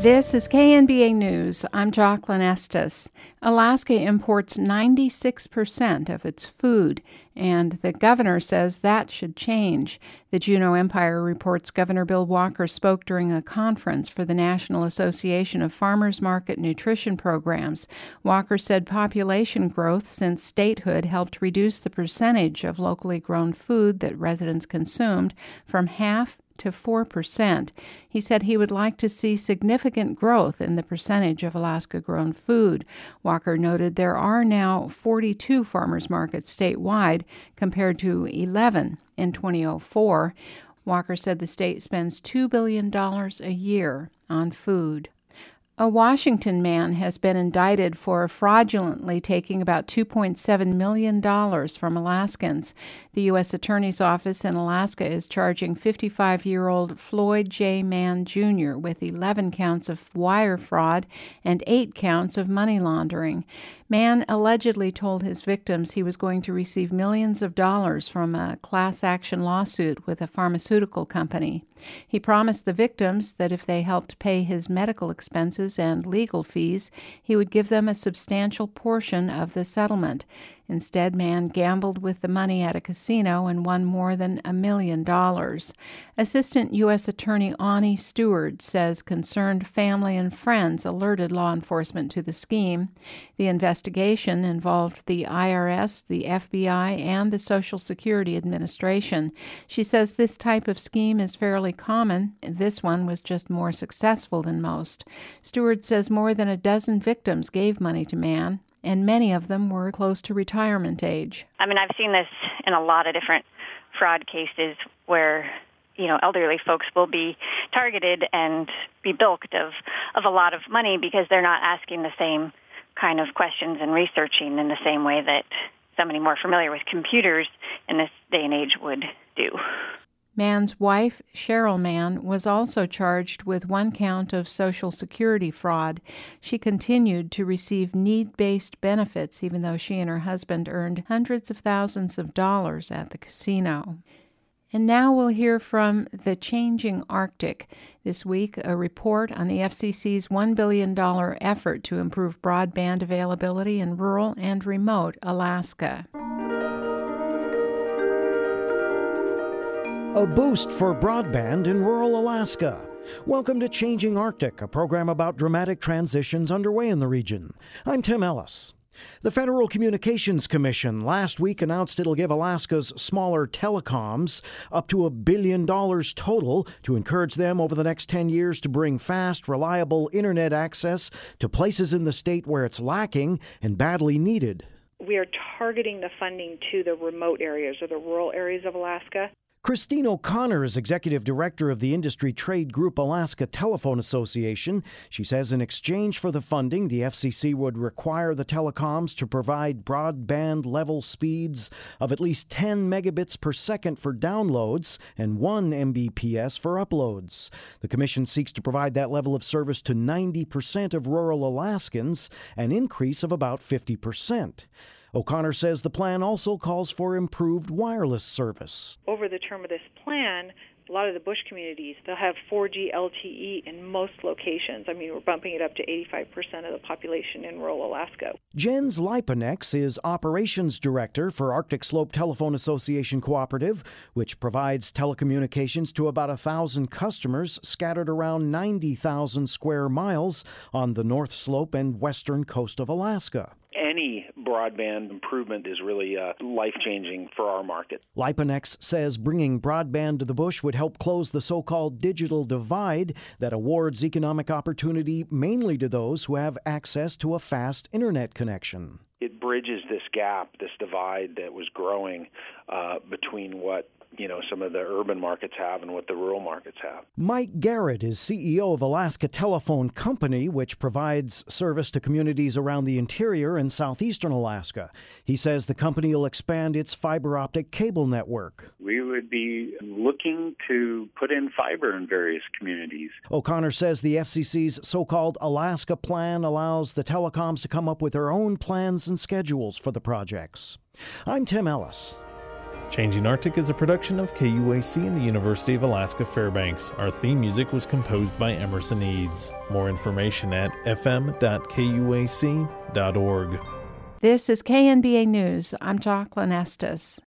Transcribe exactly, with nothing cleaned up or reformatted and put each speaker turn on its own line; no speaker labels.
This is K N B A News. I'm Jocelyn Estes. Alaska imports ninety-six percent of its food, and the governor says that should change. The Juneau Empire reports Governor Bill Walker spoke during a conference for the National Association of Farmers Market Nutrition Programs. Walker said population growth since statehood helped reduce the percentage of locally grown food that residents consumed from half to four percent. He said he would like to see significant growth in the percentage of Alaska-grown food. Walker noted there are now forty-two farmers markets statewide compared to eleven in two thousand four. Walker said the state spends two billion dollars a year on food. A Washington man has been indicted for fraudulently taking about two point seven million dollars from Alaskans. The U S Attorney's Office in Alaska is charging fifty-five-year-old Floyd J. Mann, Junior with eleven counts of wire fraud and eight counts of money laundering. Mann allegedly told his victims he was going to receive millions of dollars from a class action lawsuit with a pharmaceutical company. He promised the victims that if they helped pay his medical expenses and legal fees, he would give them a substantial portion of the settlement. Instead, Mann gambled with the money at a casino and won more than a million dollars. Assistant U S Attorney Ani Stewart says concerned family and friends alerted law enforcement to the scheme. The investigation involved the I R S, the F B I, and the Social Security Administration. She says this type of scheme is fairly common. This one was just more successful than most. Stewart says more than a dozen victims gave money to Mann, and many of them were close to retirement age.
I mean, I've seen this in a lot of different fraud cases where, you know, elderly folks will be targeted and be bilked of, of a lot of money because they're not asking the same kind of questions and researching in the same way that somebody more familiar with computers in this day and age would do.
Mann's wife, Cheryl Mann, was also charged with one count of Social Security fraud. She continued to receive need-based benefits even though she and her husband earned hundreds of thousands of dollars at the casino. And now we'll hear from the Changing Arctic. This week, a report on the F C C's one billion dollars effort to improve broadband availability in rural and remote Alaska.
A boost for broadband in rural Alaska. Welcome to Changing Arctic, a program about dramatic transitions underway in the region. I'm Tim Ellis. The Federal Communications Commission last week announced it'll give Alaska's smaller telecoms up to a billion dollars total to encourage them over the next ten years to bring fast, reliable internet access to places in the state where it's lacking and badly needed.
We are targeting the funding to the remote areas or the rural areas of Alaska.
Christine O'Connor is executive director of the industry trade group Alaska Telephone Association. She says in exchange for the funding, the F C C would require the telecoms to provide broadband level speeds of at least ten megabits per second for downloads and one megabits per second for uploads. The commission seeks to provide that level of service to ninety percent of rural Alaskans, an increase of about fifty percent. O'Connor says the plan also calls for improved wireless service.
Over the term of this plan, a lot of the bush communities, they'll have four G L T E in most locations. I mean, we're bumping it up to eighty-five percent of the population in rural Alaska.
Jens Lipanex is operations director for Arctic Slope Telephone Association Cooperative, which provides telecommunications to about one thousand customers scattered around ninety thousand square miles on the North Slope and western coast of Alaska.
Any broadband improvement is really uh, life-changing for our market.
Lipanex says bringing broadband to the bush would help close the so-called digital divide that awards economic opportunity mainly to those who have access to a fast internet connection.
It bridges this gap, this divide that was growing uh, between what you know, some of the urban markets have and what the rural markets have.
Mike Garrett is C E O of Alaska Telephone Company, which provides service to communities around the interior and southeastern Alaska. He says the company will expand its fiber optic cable network.
We would be looking to put in fiber in various communities.
O'Connor says the F C C's so-called Alaska Plan allows the telecoms to come up with their own plans and schedules for the projects. I'm Tim Ellis.
Changing Arctic is a production of K U A C and the University of Alaska Fairbanks. Our theme music was composed by Emerson Eads. More information at f m dot k u a c dot org.
This is K N B A News. I'm Jocelyn Estes.